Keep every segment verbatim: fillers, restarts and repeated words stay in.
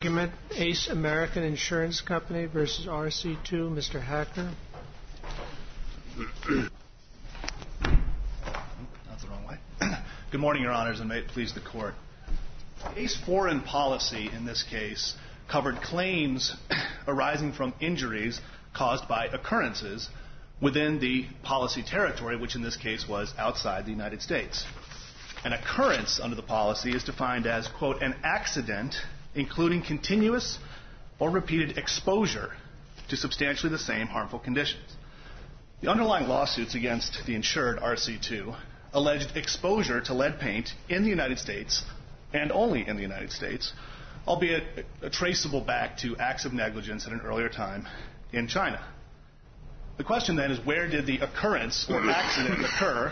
Argument, Ace American Insurance Company versus R C two. Mister Hacker. That's the wrong way. Good morning, Your Honors, and may it please the Court. Ace foreign policy, in this case, covered claims arising from injuries caused by occurrences within the policy territory, which in this case was outside the United States. An occurrence under the policy is defined as, quote, an accident including continuous or repeated exposure to substantially the same harmful conditions. The underlying lawsuits against the insured R C two alleged exposure to lead paint in the United States and only in the United States, albeit traceable back to acts of negligence at an earlier time in China. The question then is, where did the occurrence or accident occur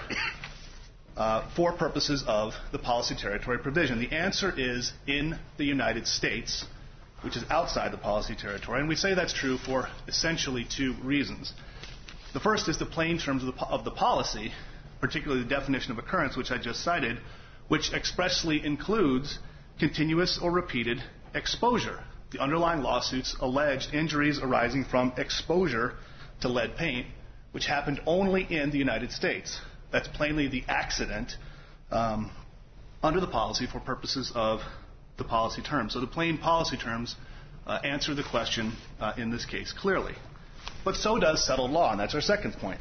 uh, for purposes of the policy territory provision? The answer is in the United States, which is outside the policy territory, and we say that's true for essentially two reasons. The first is the plain terms of the, of the policy, particularly the definition of occurrence, which I just cited, which expressly includes continuous or repeated exposure. The underlying lawsuits alleged injuries arising from exposure to lead paint, which happened only in the United States. That's plainly the accident um, under the policy for purposes of the policy terms. So the plain policy terms uh, answer the question uh, in this case clearly. But so does settled law, and that's our second point.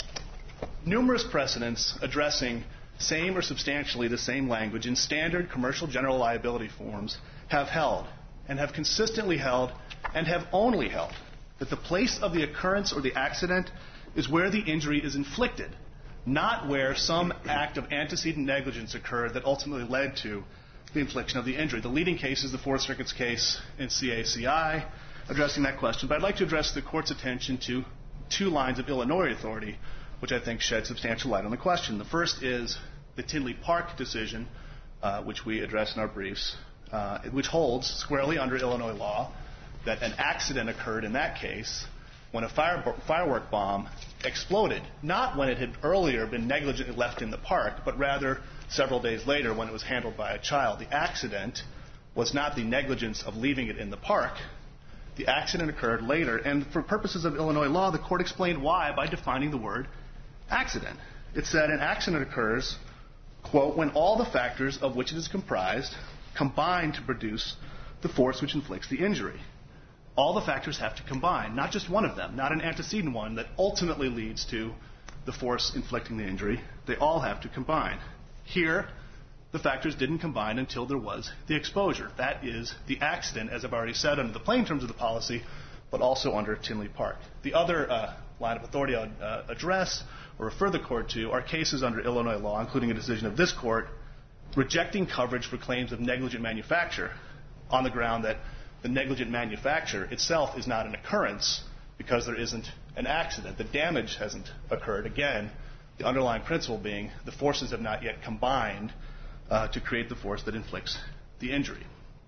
Numerous precedents addressing same or substantially the same language in standard commercial general liability forms have held, and have consistently held, and have only held, that the place of the occurrence or the accident is where the injury is inflicted, not where some act of antecedent negligence occurred that ultimately led to the infliction of the injury. The leading case is the Fourth Circuit's case in C A C I addressing that question, but I'd like to address the Court's attention to two lines of Illinois authority which I think shed substantial light on the question. The first is the Tinley Park decision, uh, which we address in our briefs, uh, which holds squarely under Illinois law that an accident occurred in that case when a fire, firework bomb exploded, not when it had earlier been negligently left in the park, but rather several days later when it was handled by a child. The accident was not the negligence of leaving it in the park. The accident occurred later, and for purposes of Illinois law, the Court explained why by defining the word accident. It said an accident occurs, quote, when all the factors of which it is comprised combine to produce the force which inflicts the injury. All the factors have to combine, not just one of them, not an antecedent one that ultimately leads to the force inflicting the injury. They all have to combine. Here, the factors didn't combine until there was the exposure. That is the accident, as I've already said, under the plain terms of the policy, but also under Tinley Park. The other uh, line of authority I would uh, address or refer the Court to are cases under Illinois law, including a decision of this Court, rejecting coverage for claims of negligent manufacture on the ground that the negligent manufacture itself is not an occurrence because there isn't an accident. The damage hasn't occurred. Again, the underlying principle being the forces have not yet combined uh, to create the force that inflicts the injury.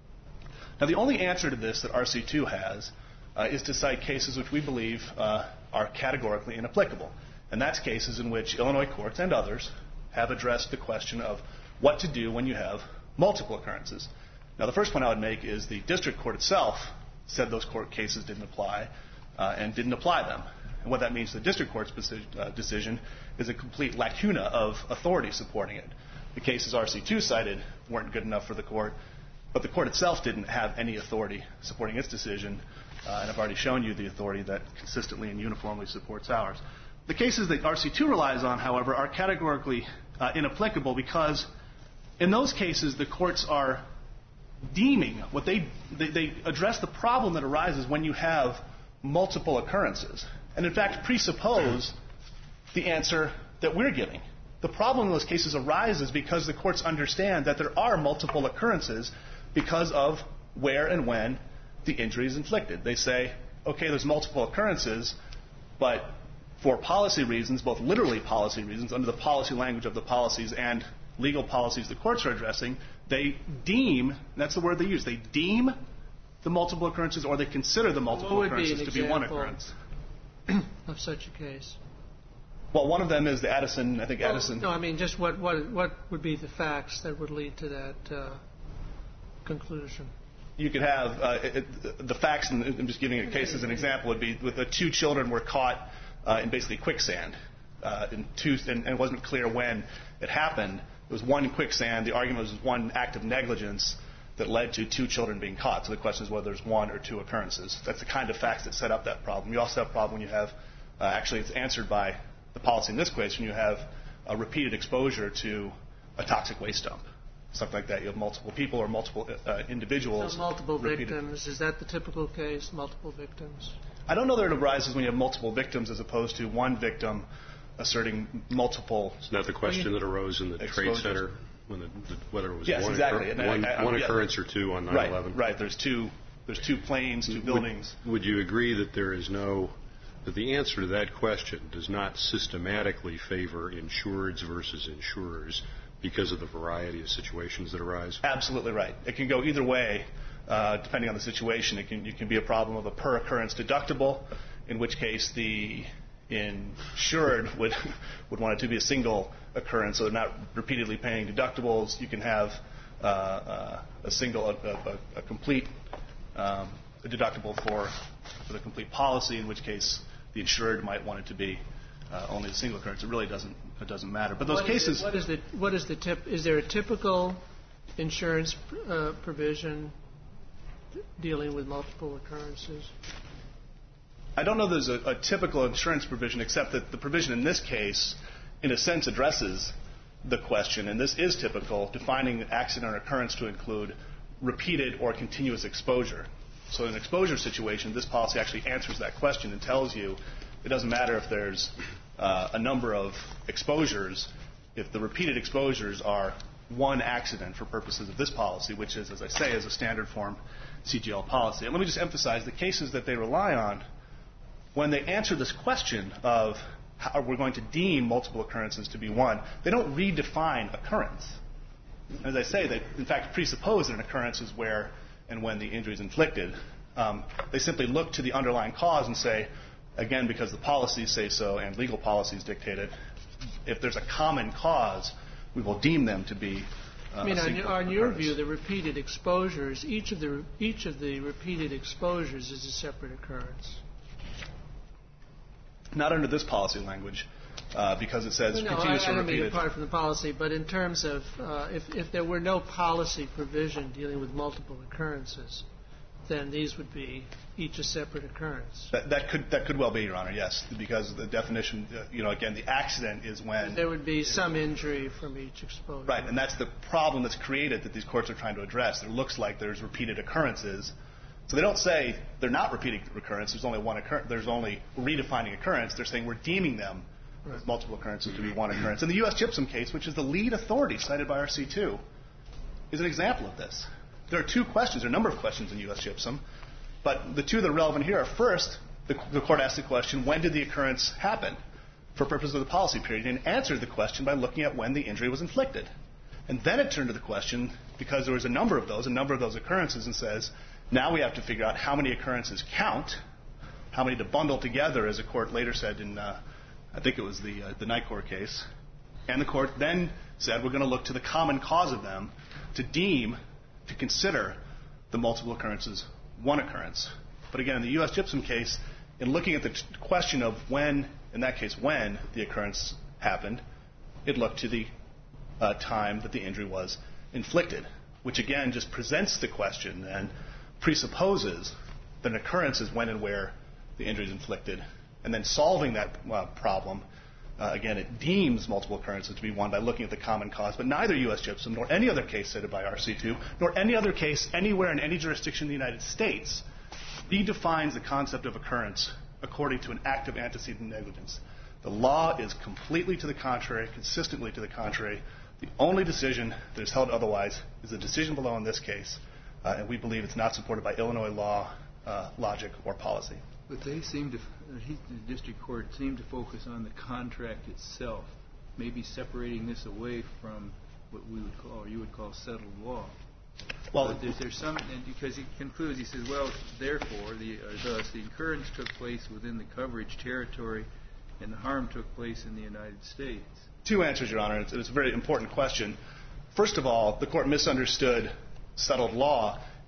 Now, the only answer to this that R C two has uh, is to cite cases which we believe uh, are categorically inapplicable. And that's cases in which Illinois courts and others have addressed the question of what to do when you have multiple occurrences. Now, the first point I would make is the district court itself said those court cases didn't apply uh, and didn't apply them. And what that means to the district court's uh, decision is a complete lacuna of authority supporting it. The cases R C two cited weren't good enough for the court, but the court itself didn't have any authority supporting its decision, uh, and I've already shown you the authority that consistently and uniformly supports ours. The cases that R C two relies on, however, are categorically uh, inapplicable because in those cases the courts are deeming what they, they they address the problem that arises when you have multiple occurrences, and in fact presuppose the answer that we're giving. The problem in those cases arises because the courts understand that there are multiple occurrences because of where and when the injury is inflicted. They say, okay, there's multiple occurrences, but for policy reasons, both literally policy reasons, under the policy language of the policies and legal policies the courts are addressing, they deem, that's the word they use, they deem the multiple occurrences or they consider the multiple occurrences to be one occurrence. Of such a case? Well, one of them is the Addison, I think well, Addison. No, I mean, just what, what, what would be the facts that would lead to that uh, conclusion? you could have uh, it, the facts, and I'm just giving a case as an example, would be with the two children were caught uh, in basically quicksand. Uh, in two, and, and it wasn't clear when it happened. It was one quicksand. The argument was one act of negligence that led to two children being caught. So the question is whether there's one or two occurrences. That's the kind of facts that set up that problem. You also have a problem when you have, uh, actually it's answered by the policy in this case, when you have a repeated exposure to a toxic waste dump. Something like that. You have multiple people or multiple uh, individuals. So multiple repeated. victims. Is that the typical case, multiple victims? I don't know that it arises when you have multiple victims as opposed to one victim asserting multiple. Isn't that the question that arose in the exposures. Trade Center, when the, the, whether it was yes, one, exactly. occur, one, I, I, one yeah. occurrence or two on nine eleven? Right, right. There's two, there's two planes, two buildings. Would, would you agree that there is no, that the answer to that question does not systematically favor insureds versus insurers because of the variety of situations that arise? Absolutely right. It can go either way, uh, depending on the situation. It can, it can be a problem of a per occurrence deductible, in which case the insured would would want it to be a single occurrence, so they're not repeatedly paying deductibles. You can have uh, uh, a single, a, a, a complete um, a deductible for for the complete policy, in which case the insured might want it to be uh, only a single occurrence. It really doesn't it doesn't matter. But those what cases. Is it, what is the what is the tip? Is there a typical insurance uh, provision dealing with multiple occurrences? I don't know there's a, a typical insurance provision, except that the provision in this case, in a sense, addresses the question, and this is typical, defining accident or occurrence to include repeated or continuous exposure. So in an exposure situation, this policy actually answers that question and tells you it doesn't matter if there's uh, a number of exposures, if the repeated exposures are one accident for purposes of this policy, which is, as I say, is a standard form C G L policy. And let me just emphasize the cases that they rely on. When they answer this question of how we're going to deem multiple occurrences to be one, they don't redefine occurrence. As I say, they in fact presuppose that an occurrence is where and when the injury is inflicted. Um, they simply look to the underlying cause and say, again, because the policies say so and legal policies dictate it, if there's a common cause, we will deem them to be uh, I mean, a on, single on your occurrence. view, the repeated exposures, each of the each of the repeated exposures is a separate occurrence. Not under this policy language, uh, because it says Well, no, continuous I, I or don't mean repeated. apart from the policy, but in terms of uh, if, if there were no policy provision dealing with multiple occurrences, then these would be each a separate occurrence. That, that could that could well be, Your Honor, yes, because the definition, uh, you know, again, the accident is when There would be some injury from each exposure. right, and that's the problem that's created that these courts are trying to address. It looks like there's repeated occurrences. So they don't say they're not repeating recurrence. There's only one occurrence. There's only redefining occurrence. They're saying we're deeming them Right. as multiple occurrences to be one occurrence. And the U S Gypsum case, which is the lead authority cited by R C two, is an example of this. There are two questions, there are a number of questions in U S Gypsum, but the two that are relevant here are first, the, the court asked the question, when did the occurrence happen for purposes of the policy period, and answered the question by looking at when the injury was inflicted. And then it turned to the question, because there was a number of those, a number of those occurrences, and says, now we have to figure out how many occurrences count, how many to bundle together, as the court later said in, uh, I think it was the, uh, the Nicor case. And the court then said, we're going to look to the common cause of them to deem, to consider the multiple occurrences one occurrence. But again, in the U S Gypsum case, in looking at the t- question of when, in that case, when the occurrence happened, it looked to the uh, time that the injury was inflicted, which again just presents the question and presupposes that an occurrence is when and where the injury is inflicted. And then solving that uh, problem, uh, again, it deems multiple occurrences to be one by looking at the common cause. But neither U S Gypsum nor any other case cited by R C two, nor any other case anywhere in any jurisdiction in the United States, redefines the concept of occurrence according to an act of antecedent negligence. The law is completely to the contrary, consistently to the contrary. The only decision that is held otherwise is the decision below in this case, uh, and we believe it's not supported by Illinois law, uh, logic, or policy. But they seem to, he, the district court seemed to focus on the contract itself, maybe separating this away from what we would call, or you would call, settled law. Well, but there's, there's some, and because he concludes, he says, well, therefore, the, or thus, the occurrence took place within the coverage territory, and the harm took place in the United States. Two answers, Your Honor. It's, it's a very important question. First of all, the court misunderstood settled law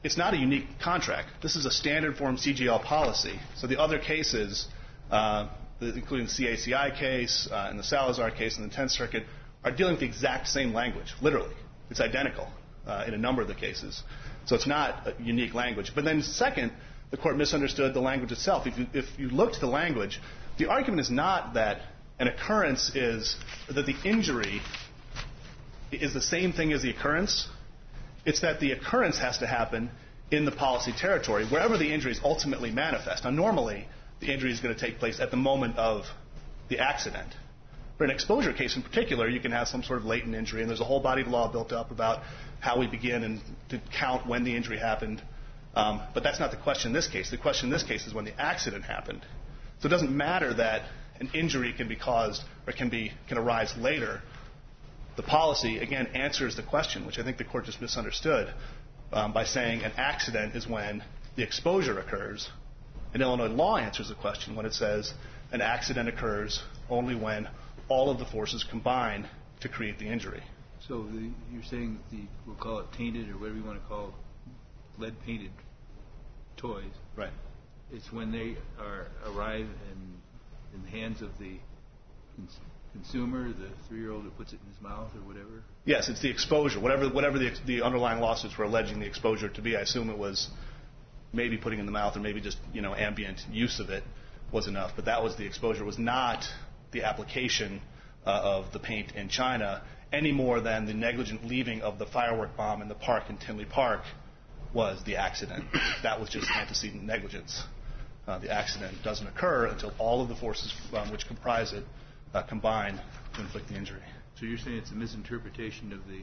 it's not a unique contract. This is a standard form C G L policy. So the other cases, uh, including the C A C I case uh, and the Salazar case in the Tenth Circuit, are dealing with the exact same language, literally. It's identical uh, in a number of the cases. So it's not a unique language. But then second, the court misunderstood the language itself. If you, if you look to the language, the argument is not that an occurrence is, that the injury is the same thing as the occurrence. It's that the occurrence has to happen in the policy territory, wherever the injuries ultimately manifest. Now, normally, the injury is going to take place at the moment of the accident. For an exposure case in particular, you can have some sort of latent injury, and there's a whole body of law built up about how we begin and to count when the injury happened. Um, but that's not the question in this case. The question in this case is when the accident happened. So it doesn't matter that an injury can be caused or can be can arise later. The policy, again, answers the question, which I think the court just misunderstood, um, by saying an accident is when the exposure occurs. And Illinois law answers the question when it says an accident occurs only when all of the forces combine to create the injury. So the, you're saying the, we'll call it tainted or whatever you want to call lead-painted toys. Right. It's when they are arrive in, in the hands of the cons- consumer, the three-year-old who puts it in his mouth or whatever? Yes, it's the exposure. Whatever, whatever the, the underlying lawsuits were alleging the exposure to be, I assume it was maybe putting in the mouth or maybe just, you know, ambient use of it was enough. But that was the exposure, was not the application uh, of the paint in China any more than the negligent leaving of the firework bomb in the park in Tinley Park was the accident. That was just antecedent negligence. Uh, the accident doesn't occur until all of the forces um, which comprise it uh, combine to inflict the injury. So you're saying it's a misinterpretation of the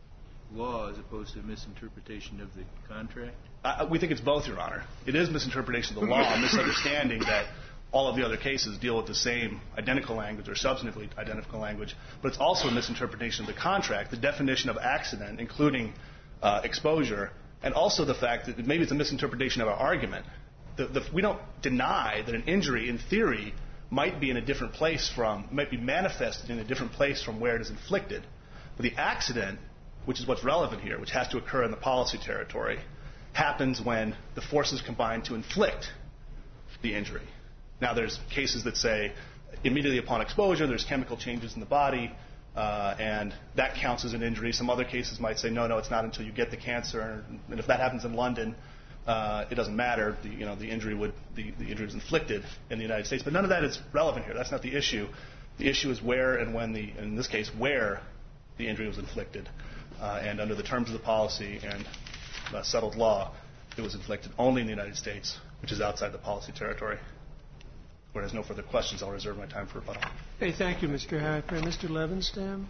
law as opposed to a misinterpretation of the contract? Uh, we think it's both, Your Honor. It is misinterpretation of the law, a misunderstanding that all of the other cases deal with the same identical language or substantively identical language, but it's also a misinterpretation of the contract, the definition of accident, including uh, exposure, and also the fact that maybe it's a misinterpretation of our argument. The, the, we don't deny that an injury, in theory, might be in a different place from, might be manifested in a different place from where it is inflicted. But the accident, which is what's relevant here, which has to occur in the policy territory, happens when the forces combine to inflict the injury. Now, there's cases that say immediately upon exposure, there's chemical changes in the body, uh, and that counts as an injury. Some other cases might say, no, no, it's not until you get the cancer. And if that happens in London, uh, it doesn't matter. The, you know, the injury would the, the injury is inflicted in the United States. But none of that is relevant here. That's not the issue. The issue is where and when the, in this case, where the injury was inflicted. Uh, and under the terms of the policy and uh, settled law, it was inflicted only in the United States, which is outside the policy territory. If the Court has no further questions, I'll reserve my time for rebuttal. Hey, thank you, Mister Hacker. Mister Levenstam?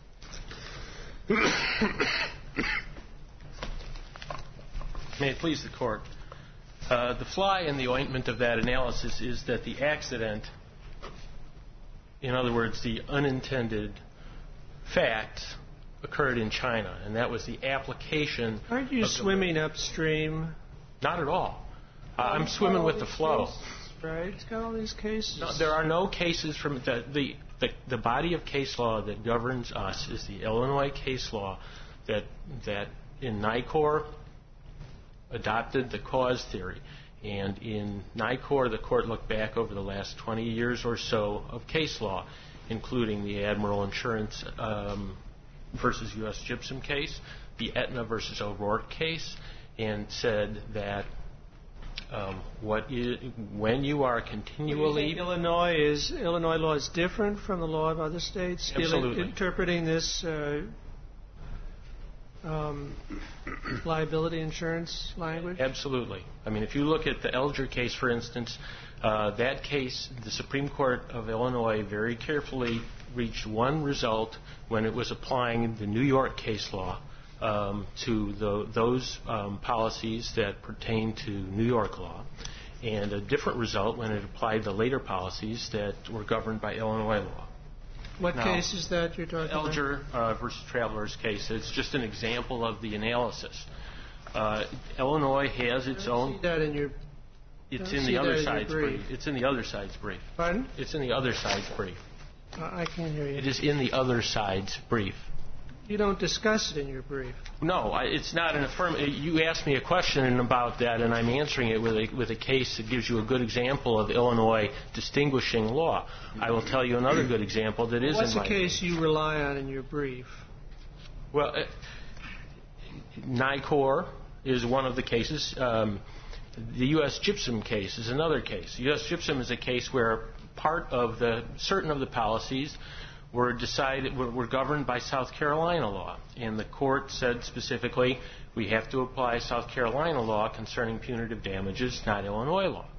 May it please the Court. Uh, the fly in the ointment of that analysis is that the accident, in other words, the unintended facts, occurred in China, and that was the application. Aren't you swimming the, upstream? Not at all. Uh, I'm swimming with the flow. Cases, right? It's got all these cases. No, there are no cases from the, the the the body of case law that governs us is the Illinois case law that that in NICOR adopted the cause theory. And in NICOR, the Court looked back over the last twenty years or so of case law, including the Admiral Insurance um, versus U S Gypsum case, the Aetna versus O'Rourke case, and said that um, what is, when you are continually... You think Illinois is Illinois law is different from the law of other states? Absolutely. Dealing, interpreting this uh, um, liability insurance language? Absolutely. I mean, if you look at the Elger case, for instance, uh, that case, the Supreme Court of Illinois very carefully reached one result when it was applying the New York case law um, to the, those um, policies that pertain to New York law, and a different result when it applied the later policies that were governed by Illinois law. What now, case is that you're talking Elger, about? uh, versus Travelers case. It's just an example of the analysis. Uh, Illinois has its I own. See that in your. It's I in see the other that in your side's brief. brief. It's in the other side's brief. Pardon? It's in the other side's brief. Uh, I can't hear you. It is in the other side's brief. You don't discuss it in your brief. No, I, it's not an affirmative. You asked me a question about that, and I'm answering it with a, with a case that gives you a good example of Illinois distinguishing law. I will tell you another good example that is What's in my the case brief. you rely on in your brief? Well, uh, NICOR is one of the cases. Um, the U S Gypsum case is another case. U S Gypsum is a case where part of the certain of the policies were decided were, were governed by South Carolina law, and the court said specifically we have to apply South Carolina law concerning punitive damages, not Illinois law.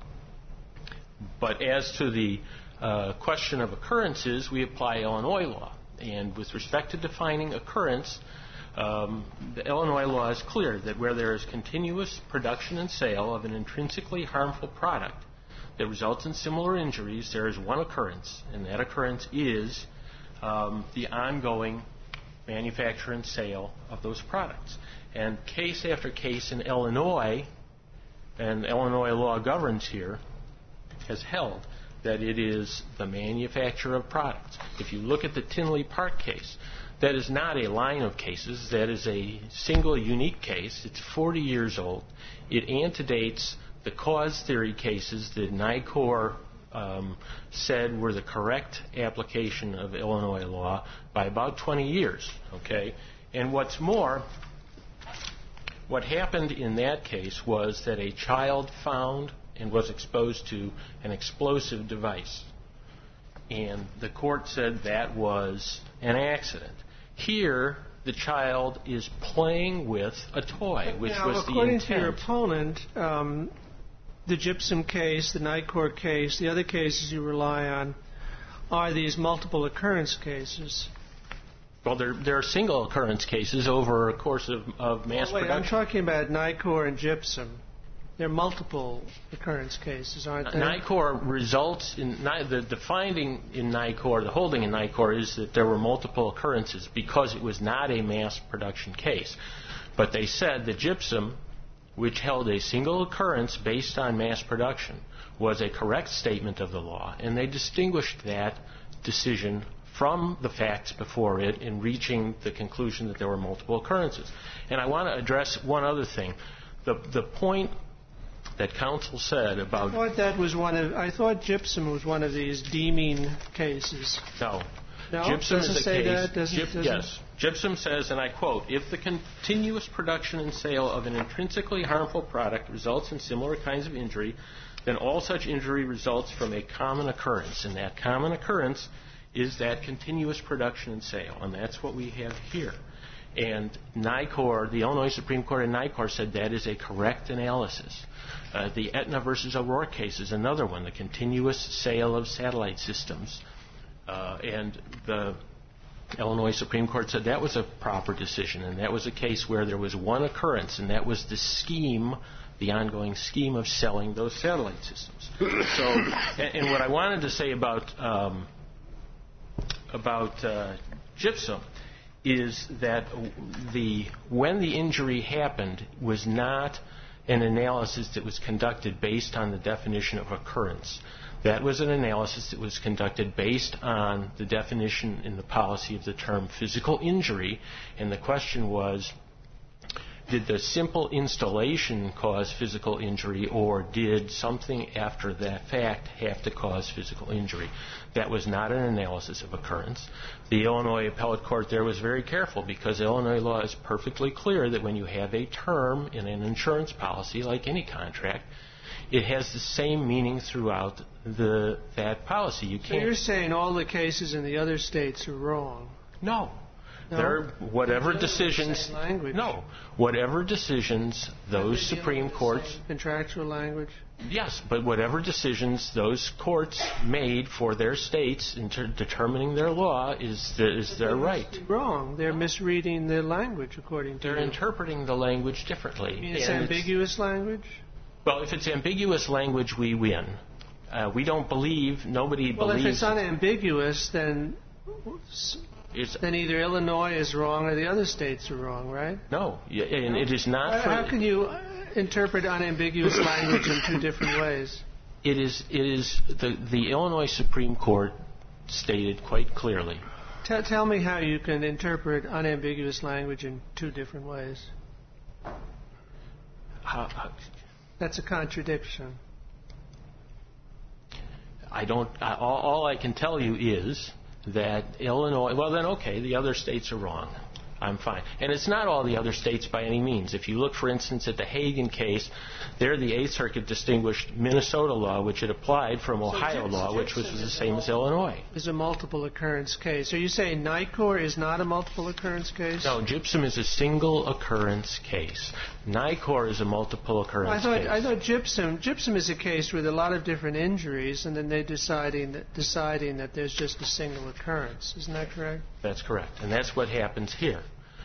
But as to the uh, question of occurrences, we apply Illinois law, and with respect to defining occurrence, um, the Illinois law is clear that where there is continuous production and sale of an intrinsically harmful product that results in similar injuries, there is one occurrence, and that occurrence is Um, the ongoing manufacture and sale of those products. And case after case in Illinois, and Illinois law governs here, has held that it is the manufacture of products. If you look at the Tinley Park case, that is not a line of cases. That is a single, unique case. It's forty years old. It antedates the cause theory cases that NICOR Um, said were the correct application of Illinois law by about twenty years. Okay, and what's more, what happened in that case was that a child found and was exposed to an explosive device, and the court said that was an accident. Here, the child is playing with a toy, which now, was the according intent. to your opponent, um, the Gypsum case, the NICOR case, the other cases you rely on are these multiple occurrence cases. Well, there, there are single occurrence cases over a course of, of mass oh, wait, production. I'm talking about NICOR and Gypsum. They're multiple occurrence cases, aren't they? NICOR results in the, the finding in NICOR, the holding in NICOR is that there were multiple occurrences because it was not a mass production case. But they said that Gypsum, which held a single occurrence based on mass production, was a correct statement of the law, and they distinguished that decision from the facts before it in reaching the conclusion that there were multiple occurrences. And I want to address one other thing. The, the point that counsel said about... I thought that was one of... I thought Gypsum was one of these deeming cases. No. No? Gypsum doesn't is a say case, that? Doesn't, Gyp, doesn't? Yes. Gypsum says, and I quote, if the continuous production and sale of an intrinsically harmful product results in similar kinds of injury, then all such injury results from a common occurrence. And that common occurrence is that continuous production and sale. And that's what we have here. And NICOR, the Illinois Supreme Court in NICOR said that is a correct analysis. Uh, the Aetna versus O'Rourke case is another one, the continuous sale of satellite systems. Uh, and the Illinois Supreme Court said that was a proper decision, and that was a case where there was one occurrence, and that was the scheme, the ongoing scheme of selling those satellite systems. So, and, and what I wanted to say about um, about uh, Gypsum is that the when the injury happened was not an analysis that was conducted based on the definition of occurrence. That was an analysis that was conducted based on the definition in the policy of the term physical injury, and the question was, did the simple installation cause physical injury, or did something after that fact have to cause physical injury? That was not an analysis of occurrence. The Illinois Appellate Court there was very careful because Illinois law is perfectly clear that when you have a term in an insurance policy, like any contract, it has the same meaning throughout the that policy. You can't. So you're saying all the cases in the other states are wrong? No. No? There, whatever They're decisions. the same language. No. Whatever decisions those Supreme Courts. Contractual language. Yes, but whatever decisions those courts made for their states in ter- determining their law is the, is their right. Wrong. They're misreading the language according to. They're you. interpreting the language differently. You mean it's And ambiguous language? Well, if it's ambiguous language, we win. Uh, we don't believe, nobody well, believes... Well, if it's unambiguous, then it's, then either Illinois is wrong or the other states are wrong, right? No, y- and it is not... How, for, how can you interpret unambiguous language in two different ways? It is, it is the, the Illinois Supreme Court stated quite clearly Tell, tell me how you can interpret unambiguous language in two different ways. How, how, That's a contradiction. I don't. I, all, all I can tell you is that Illinois. Well, then, okay, the other states are wrong. I'm fine. And it's not all the other states by any means. If you look, for instance, at the Hagen case, there the Eighth Circuit distinguished Minnesota law, which it applied from Ohio gypsum, law, which was, was the same as Illinois. Is a multiple occurrence case. Are you saying NICOR is not a multiple occurrence case? No, gypsum is a single occurrence case. NICOR is a multiple occurrence I thought, case. I thought gypsum gypsum is a case with a lot of different injuries, and then they're deciding that, deciding that there's just a single occurrence. Isn't that correct? That's correct. And that's what happens here.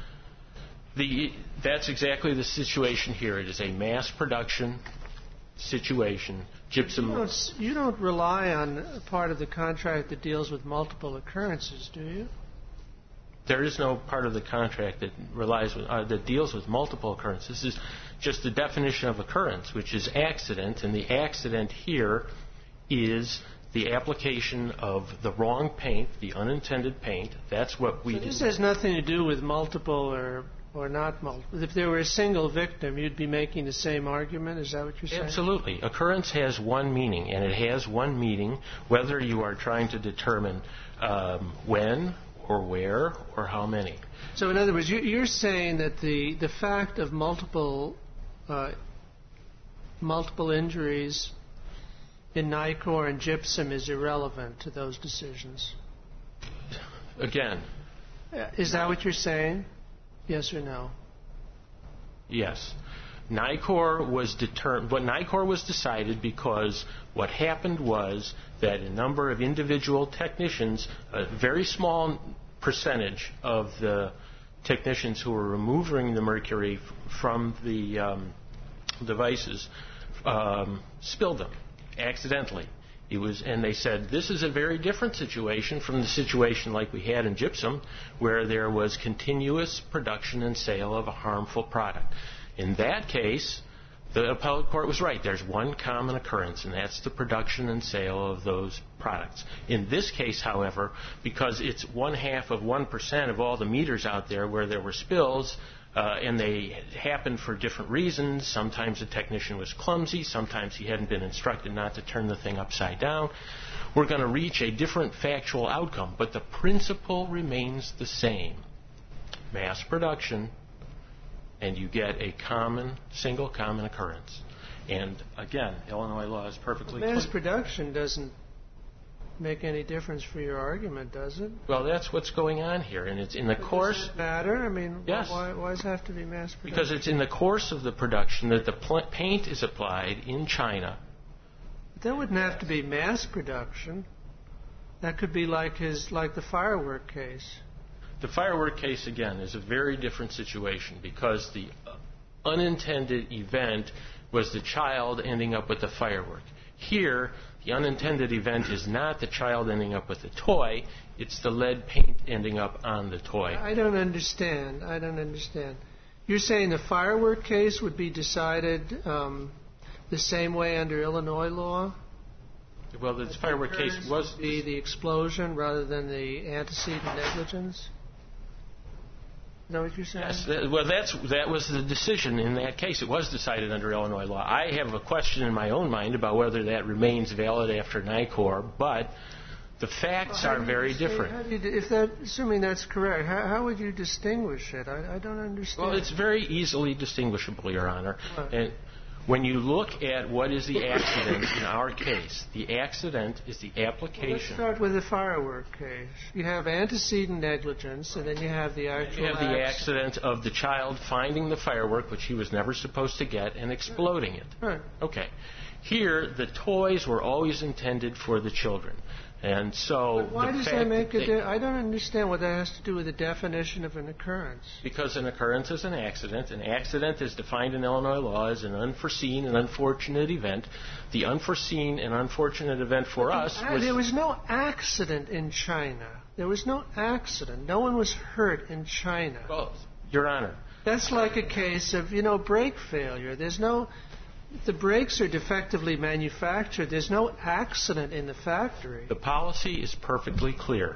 The, that's exactly the situation here. It is a mass production situation. Gypsum. You don't, you don't rely on a part of the contract that deals with multiple occurrences, do you? There is no part of the contract that relies with, uh, that deals with multiple occurrences. This is just the definition of occurrence, which is accident, and the accident here is the application of the wrong paint, the unintended paint. That's what we so do. This has nothing to do with multiple or or not multiple. If there were a single victim, you'd be making the same argument? Is that what you're saying? Absolutely. Occurrence has one meaning, and it has one meaning whether you are trying to determine um, when or where or how many. So in other words, you're saying that the, the fact of multiple uh, multiple injuries in NICOR and gypsum is irrelevant to those decisions? Again. Is that what you're saying? Yes or no? Yes. NICOR was determined. What NICOR was decided because what happened was that a number of individual technicians, a very small percentage of the technicians who were removing the mercury f- from the um, devices, um, spilled them accidentally. It was, and they said, this is a very different situation from the situation like we had in gypsum, where there was continuous production and sale of a harmful product. In that case, the appellate court was right. There's one common occurrence, and that's the production and sale of those products. In this case, however, because it's one half of one percent of all the meters out there where there were spills, Uh, and they happened for different reasons. Sometimes the technician was clumsy. Sometimes he hadn't been instructed not to turn the thing upside down. We're going to reach a different factual outcome, but the principle remains the same. Mass production, and you get a common, single common occurrence. And again, Illinois law is perfectly well, mass clear. production doesn't make any difference for your argument, does it? Well, that's what's going on here, and it's in the But course. Does it matter? I mean, Yes. why, why does it have to be mass production? Because it's in the course of the production that the pl- paint is applied in China. That wouldn't have to be mass production. That could be like his, like the firework case. The firework case, again, is a very different situation because the unintended event was the child ending up with the firework. Here, the unintended event is not the child ending up with the toy, it's the lead paint ending up on the toy. I don't understand. I don't understand. You're saying the firework case would be decided um, the same way under Illinois law? Well, the firework case was... Would be the explosion rather than the antecedent negligence? Is that what you're saying? Yes, that, well, that's, that was the decision in that case. It was decided under Illinois law. I have a question in my own mind about whether that remains valid after NICOR, but the facts well, are very say, different. How do you, if that, assuming that's correct, how, how would you distinguish it? I, I don't understand. Well, it's very easily distinguishable, Your Honor. Right. And when you look at what is the accident in our case, the accident is the application. Well, let's start with the firework case. You have antecedent negligence, and then you have the actual You have the accident. accident of the child finding the firework, which he was never supposed to get, and exploding it. Right. Okay. Here, the toys were always intended for the children. And so... But why the does fact that make that a they- di- I don't understand what that has to do with the definition of an occurrence. Because an occurrence is an accident. An accident is defined in Illinois law as an unforeseen and unfortunate event. The unforeseen and unfortunate event for us Uh, was... There was no accident in China. There was no accident. No one was hurt in China. Well, Your Honor, That's like a case of, you know, brake failure. There's no... If the brakes are defectively manufactured, there's no accident in the factory. the policy is perfectly clear.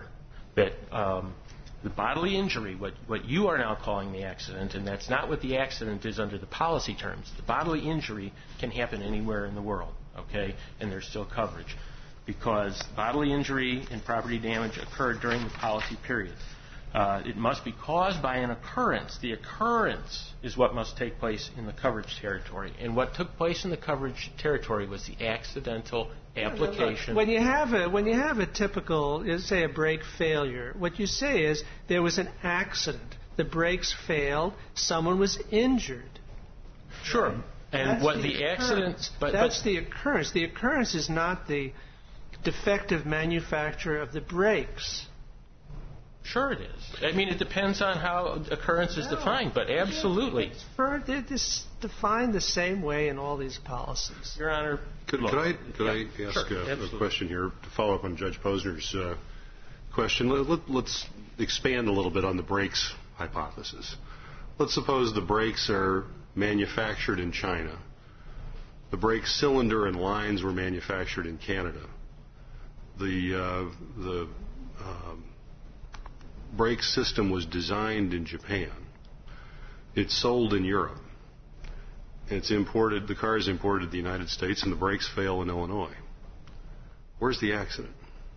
that um, the bodily injury, what, what you are now calling the accident, and that's not what the accident is under the policy terms. The bodily injury can happen anywhere in the world, okay, and there's still coverage because bodily injury and property damage occurred during the policy period. Uh, it must be caused by an occurrence. The occurrence is what must take place in the coverage territory. And what took place in the coverage territory was the accidental application. When you have a when you have a typical, say, a brake failure, what you say is there was an accident. The brakes failed. Someone was injured. Sure. And that's what the, the accident, but that's but, the occurrence. The occurrence is not the defective manufacture of the brakes. Sure it is. I mean, it depends on how occurrence is No. defined, but absolutely. It's for, they're just defined the same way in all these policies. Your Honor. Could, look, could I, could yeah, I ask sure, a, a absolutely. question here to follow up on Judge Posner's uh, question? Let, let, let's expand a little bit on the brakes hypothesis. Let's suppose the brakes are manufactured in China. The brake cylinder and lines were manufactured in Canada. The uh, the um, brake system was designed in Japan. It's sold in Europe. It's imported. The car is imported to the United States, and the brakes fail in Illinois. Where's the accident?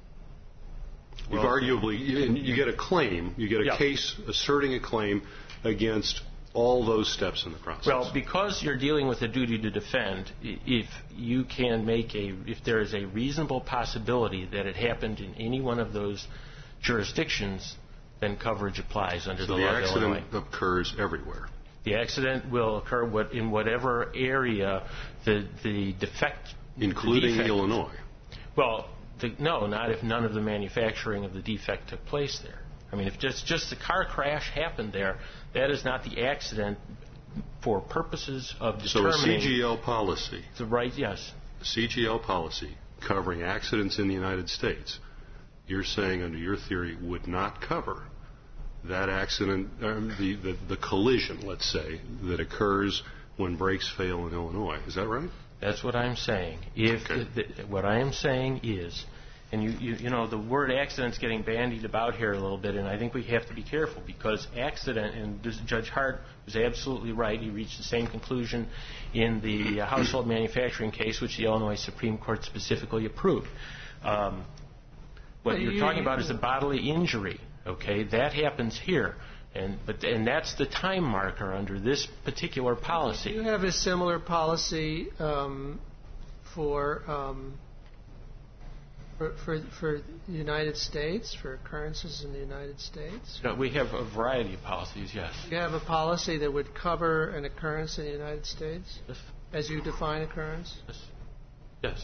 You've Well, arguably you, you get a claim. You get a Yeah. case asserting a claim against all those steps in the process. Well, because you're dealing with a duty to defend, i- if you can make a, if there is a reasonable possibility that it happened in any one of those jurisdictions, then coverage applies under so the the law of accident Illinois. occurs everywhere. The accident will occur what, in whatever area the the defect, Including the defect, Illinois. Well, the, no, not if none of the manufacturing of the defect took place there. I mean, if just just the car crash happened there, that is not the accident for purposes of So a determining C G L policy, the right. Yes, a C G L policy covering accidents in the United States, you're saying under your theory would not cover that accident, um, the, the, the collision, let's say, that occurs when brakes fail in Illinois. Is that right? that's what I'm saying. If Okay. the, the, what I am saying is, and you, you you know the word accident's getting bandied about here a little bit, and I think we have to be careful because accident, and this, Judge Hart was absolutely right. He reached the same conclusion in the uh, household manufacturing case, which the Illinois Supreme Court specifically approved. Um, what But you're you- talking about is a bodily injury. Okay, that happens here, and but and that's the time marker under this particular Do policy. you have a similar policy um, for, um, for for for the United States, for occurrences in the United States? No, we have a variety of policies. Yes. Do you have a policy that would cover an occurrence in the United States, Yes. as you define occurrence? Yes. Yes.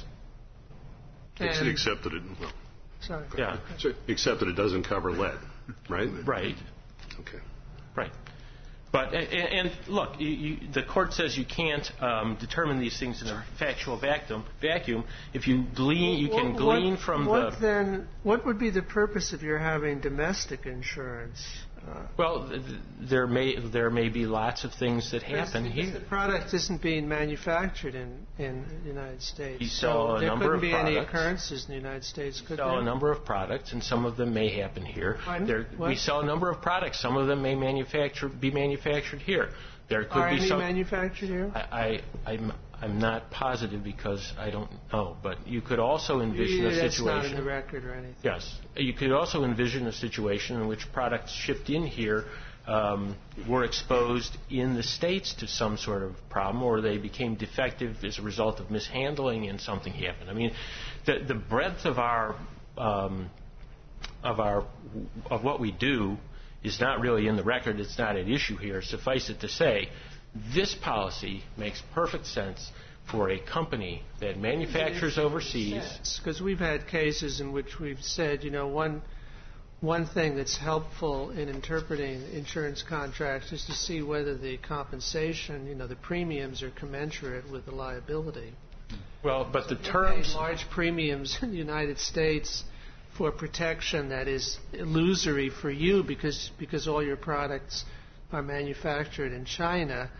Ex- And- Except that it, well, Sorry. Yeah. except that it doesn't cover lead, right? Right. Okay. Right. But and, and look, you, you, the court says you can't um, determine these things in a factual vacuum. Vacuum. If you glean, you can What- glean what, from what the. then? What would be the purpose of your having domestic insurance? Uh, Well, th- there may there may be lots of things that happen because here. the product isn't being manufactured in, in the United States. You sell so a there number couldn't of be any products. occurrences in the United States, We could sell there? a number of products, and some of them may happen here. Pardon? There, What? we sell a number of products. Some of them may manufacture be manufactured here. There could Are be any some. manufactured here? I, I I'm I'm not positive because I don't know, but you could also envision Yeah, a that's situation. not in the record or anything. Yes. You could also envision a situation in which products shipped in here um, were exposed in the States to some sort of problem, or they became defective as a result of mishandling and something happened. I mean, the, the breadth of our, um, of our, of what we do is not really in the record. It's not an issue here. Suffice it to say, this policy makes perfect sense for a company that manufactures overseas. Because we've had cases in which we've said, you know, one one thing that's helpful in interpreting insurance contracts is to see whether the compensation, you know, the premiums are commensurate with the liability. Well, but the We're paying terms. large premiums in the United States for protection that is illusory for you because because all your products are manufactured in China.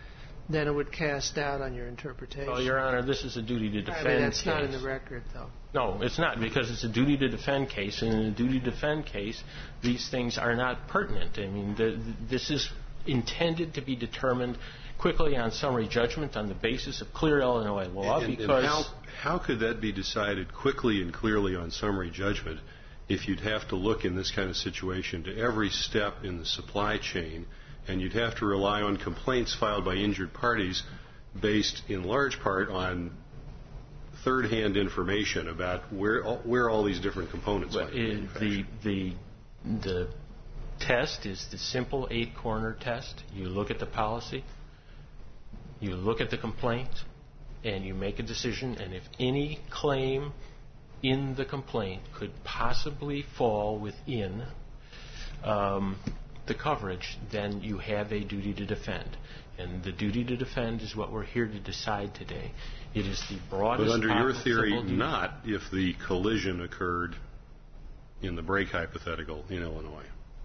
then it would cast doubt on your interpretation. Well, Your Honor, this is a duty to defend I mean, that's case. not in the record, though. No, it's not, because it's a duty to defend case, and in a duty to defend case, these things are not pertinent. I mean, the, this is intended to be determined quickly on summary judgment on the basis of clear Illinois law. And, because and how, how could that be decided quickly and clearly on summary judgment if you'd have to look in this kind of situation to every step in the supply chain, and you'd have to rely on complaints filed by injured parties based in large part on third-hand information about where where all these different components well, might be the the the test is the simple eight-corner test. You look at the policy, you look at the complaint, and you make a decision. And if any claim in the complaint could possibly fall within um, the coverage, then you have a duty to defend. And the duty to defend is what we're here to decide today. It is the broadest But under your theory, duty. not if the collision occurred in the brake hypothetical in Illinois.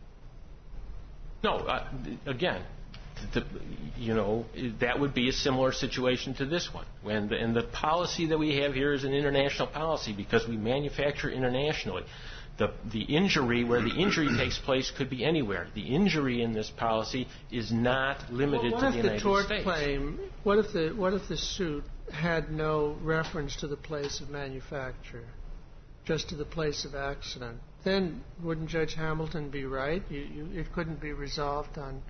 No, uh, again, the, you know, that would be a similar situation to this one. When the, and the policy that we have here is an international policy because we manufacture internationally. The, the injury, where the injury takes place, could be anywhere. The injury in this policy is not limited well, to the United States. What if the tort claim, what if the, what if the suit had no reference to the place of manufacture, just to the place of accident? Then wouldn't Judge Hamilton be right? You, you, it couldn't be resolved on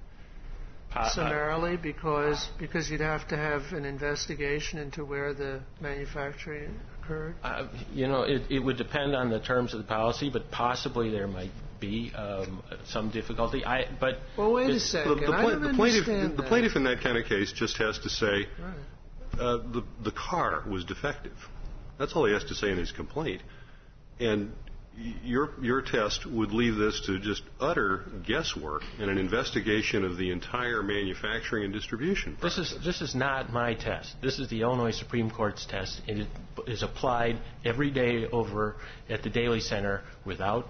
uh, summarily because because you'd have to have an investigation into where the manufacturing occurred? Uh, you know, it, it would depend on the terms of the policy, but possibly there might be um, some difficulty. I, but well, wait a second. The, the, I pla- don't the, plaintiff, understand the that. plaintiff in that kind of case just has to say Right. uh, the the car was defective. That's all he has to say in his complaint. And your your test would leave this to just utter guesswork and an investigation of the entire manufacturing and distribution process. This is this is not my test. This is the Illinois Supreme Court's test. It is applied every day over at the Daly Center without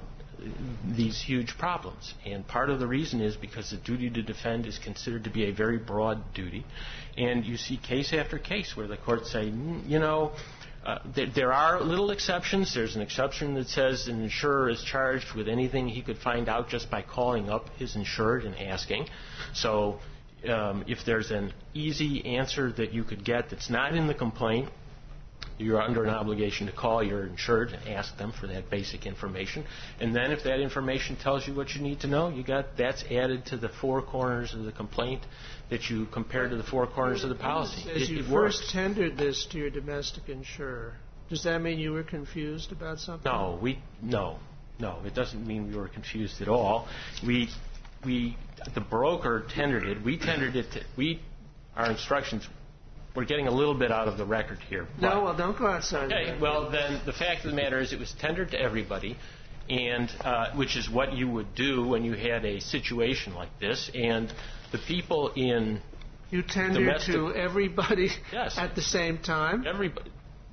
these huge problems. And part of the reason is because the duty to defend is considered to be a very broad duty. And you see case after case where the courts say, you know, Uh, there, there are little exceptions. There's an exception that says an insurer is charged with anything he could find out just by calling up his insured and asking. So um, if there's an easy answer that you could get that's not in the complaint, you're under an obligation to call your insured and ask them for that basic information. And then if that information tells you what you need to know, you got that's added to the four corners of the complaint that you compare to the four corners of the policy. As It, you it first works. tendered this to your domestic insurer, does that mean you were confused about something? No, we no, no. It doesn't mean we were confused at all. We we the broker tendered it. We tendered it. To, we our instructions. We're getting a little bit out of the record here. No, well, don't go outside. Okay. Well, then the fact of the matter is, it was tendered to everybody, and uh, which is what you would do when you had a situation like this, and the people in you tendered domestic, to everybody yes, at the same time. Everybody.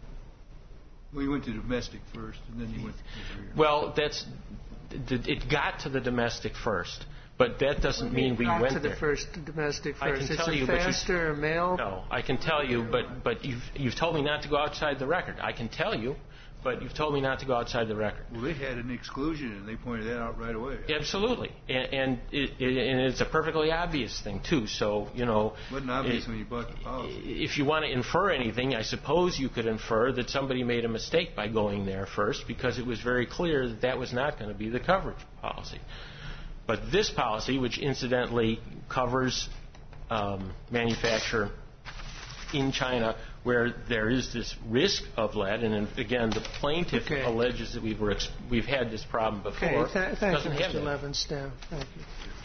Well, you went to domestic first, and then you went over here. Well, that's it. Got to the domestic first. But that doesn't mean we got went to there. the first domestic first. I can it's tell a you, but you- faster mail. No, I can tell you, but but you've you've told me not to go outside the record. I can tell you, but you've told me not to go outside the record. Well, they had an exclusion, and they pointed that out right away. Absolutely, and, and, it, it, and it's a perfectly obvious thing too. So you know, It wasn't obvious it- when you bought the policy. if you want to infer anything, I suppose you could infer that somebody made a mistake by going there first, because it was very clear that that was not going to be the coverage policy. But this policy, which incidentally covers um, manufacture in China, where there is this risk of lead, and again, the plaintiff Okay. alleges that we were ex- we've had this problem before. Okay, th- thank you, doesn't have Mister that. Levenstam. Thank you.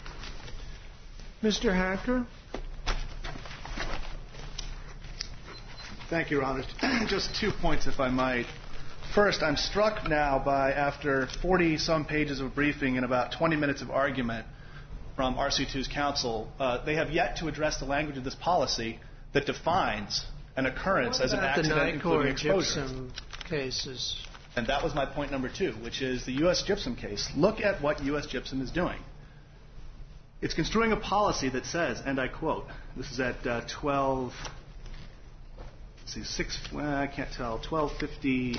Mister Hacker? Thank you, Your Honor. Just two points, if I might. First, I'm struck now by, after forty-some pages of briefing and about twenty minutes of argument from R C two's counsel, uh, they have yet to address the language of this policy that defines an occurrence What as an about accident the including Nicor exposure. gypsum cases? And that was my point number two, which is the U S Gypsum case. Look at what U S Gypsum is doing. It's construing a policy that says, and I quote, this is at uh, twelve, let's see, six, well, I can't tell, twelve fifty,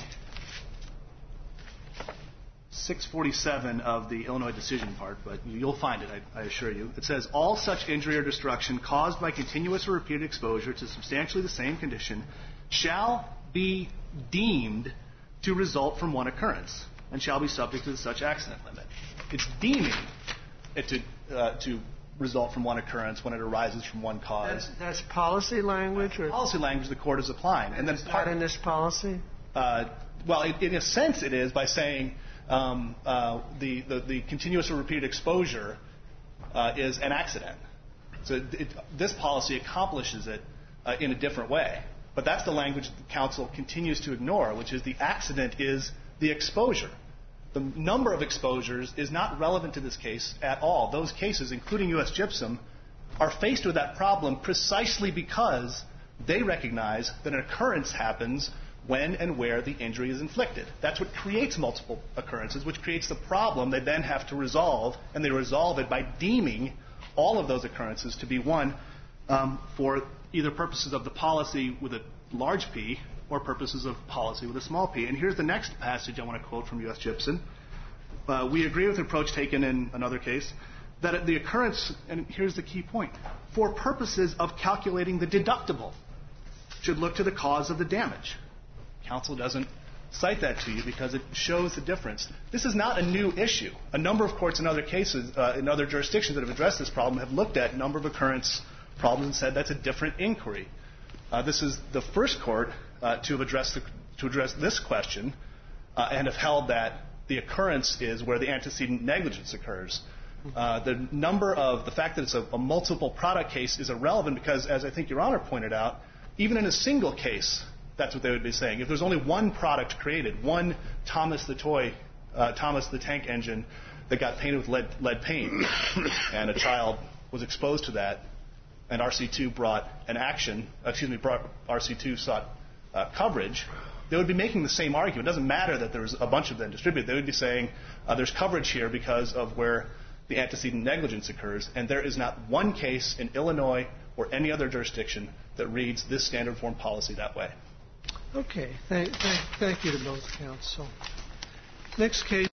six forty-seven of the Illinois decision part, but you'll find it, I, I assure you. It says, all such injury or destruction caused by continuous or repeated exposure to substantially the same condition shall be deemed to result from one occurrence and shall be subject to the such accident limit. It's deeming it to uh, to result from one occurrence when it arises from one cause. That's, that's policy language? Or Policy language the court is applying. And then it's part not in this policy? Uh, well, it, in a sense it is by saying um, uh, the, the, the continuous or repeated exposure uh, is an accident. So it, this policy accomplishes it uh, in a different way. But that's the language the counsel continues to ignore, which is the accident is the exposure. The number of exposures is not relevant to this case at all. Those cases, including U S Gypsum, are faced with that problem precisely because they recognize that an occurrence happens when and where the injury is inflicted. That's what creates multiple occurrences, which creates the problem they then have to resolve, and they resolve it by deeming all of those occurrences to be one um, for either purposes of the policy with a large P or purposes of policy with a small p. And here's the next passage I want to quote from U S Gypsum. Uh, we agree with the approach taken in another case that the occurrence, and here's the key point, for purposes of calculating the deductible, should look to the cause of the damage. Counsel doesn't cite that to you because it shows the difference. This is not a new issue. A number of courts in other cases, uh, in other jurisdictions that have addressed this problem have looked at a number of occurrence problems and said that's a different inquiry. Uh, this is the first court uh, to have addressed the, to address this question uh, and have held that the occurrence is where the antecedent negligence occurs. Uh, the number of the fact that it's a, a multiple product case is irrelevant because, as I think Your Honor pointed out, even in a single case, that's what they would be saying. If there's only one product created, one Thomas the toy, uh, Thomas the tank engine that got painted with lead, lead paint, and a child was exposed to that, and R C two brought an action, excuse me, brought R C two sought uh, coverage, they would be making the same argument. It doesn't matter that there's a bunch of them distributed. They would be saying uh, there's coverage here because of where the antecedent negligence occurs, and there is not one case in Illinois or any other jurisdiction that reads this standard form policy that way. Okay. Thank, thank, thank you to both counsel. Next case.